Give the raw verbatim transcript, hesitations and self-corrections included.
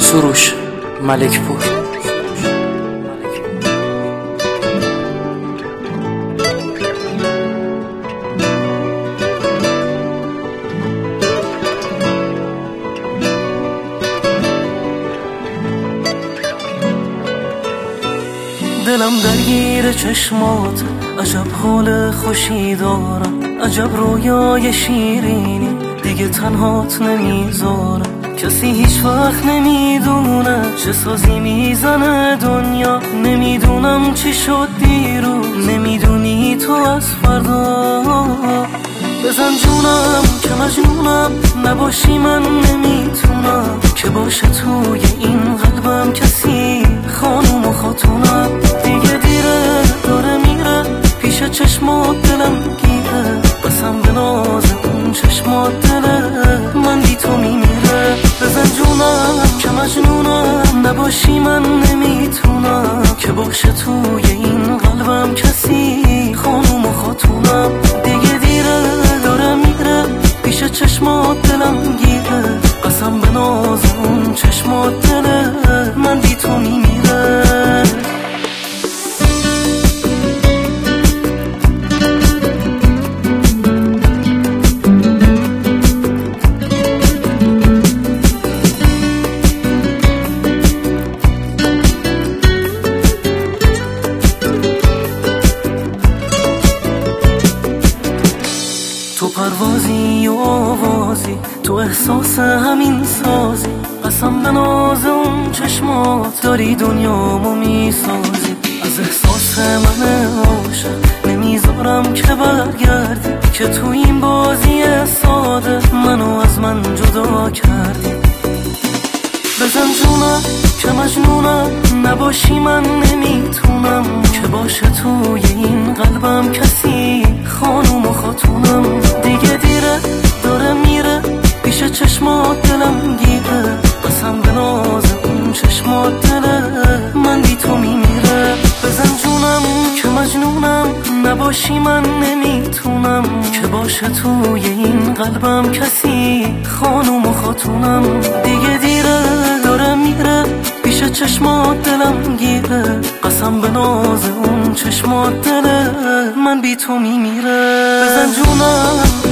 سروش ملک پور. دلم درگیر چشمات، عجب حال خوشی دارم، عجب رویای شیرینی، دیگه تنهات نمیذارم. کسی هیچ وقت نمیدونه چه سازی میزنه دنیا، نمیدونم چی شد دیروز، نمیدونی تو از فردا. بزن جونم که مجنونم، نباشی من نمیتونم که باشه توی این قلبم کسی، خانوم و خاتونم. دیگه دیره داره میره، پیش چشمات دلم گیره، بسم به ناز اون چشمات دله من بی تو میمیره. بزن جونم که مجنونم، نباشی من نمیتونم که باشه توی این قلبم کسی، خانوم و خاتونم. دیگه دیره داره میره، پیش چشمات دلم گیره، قسم به ناز اون چشمات دله من بی تو میمیره. تو پروازی و آوازی، تو احساس همین سازی، قسم به ناز اون چشمات داری دنیامو میسازی. از احساس من عاشق نمیذارم که برگردی، که تو این بازی ساده منو از من جدا کردی. بزن جونم که مجنونم، نباشی من نمیتونم که باشه توی این قلبم کسی، خانوم و خاتونم. دیگه دیره داره میره، پیش چشمات دلم گیره، قسم به ناز اون چشمات دله من بی تو میمیره. بزن جونم که مجنونم، نباشی من نمیتونم که باشه توی این قلبم کسی، خانوم و خاتونم. دیگه دیره داره میره، پیش چشمات دلم گیره، قسم به ناز اون چشمات دله من بی تو میمیره. بزن جونم